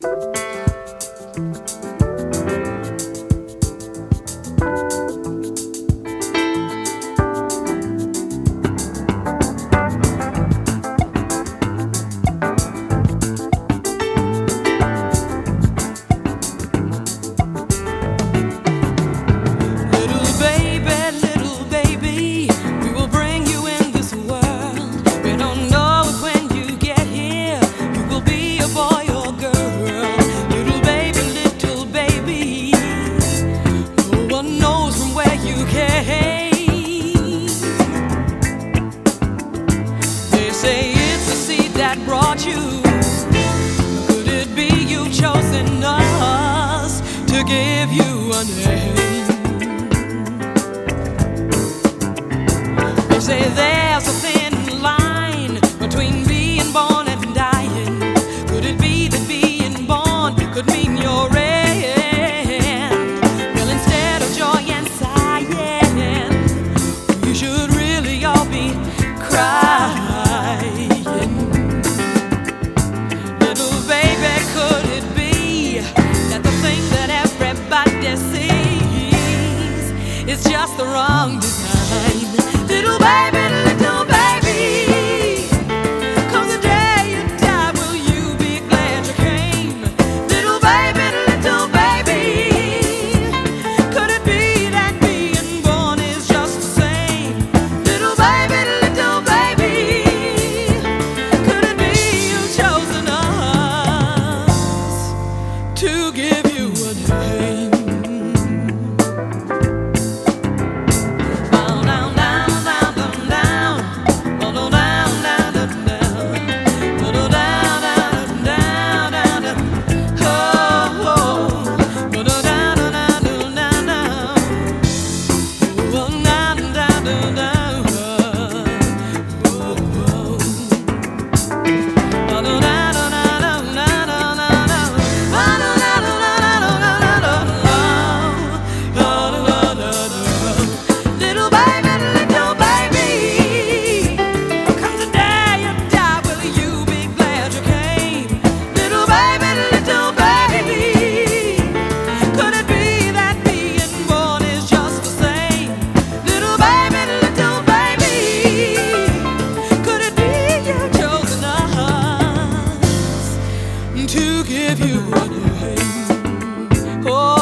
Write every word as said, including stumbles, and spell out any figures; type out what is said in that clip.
Say it's the seed that brought you. Could it be you've chosen us to give you a name? They say there's a thin line between being born and dying. Could it be that being born could mean your end? Well, instead of joy and sighing, you should really all be crying. It's just the wrong design. Little baby, little baby, comes the day you die, will you be glad you came? Little baby, little baby, could it be that being born is just the same? Little baby, little baby, could it be you've chosen us to give you a name? To give you a name. Oh.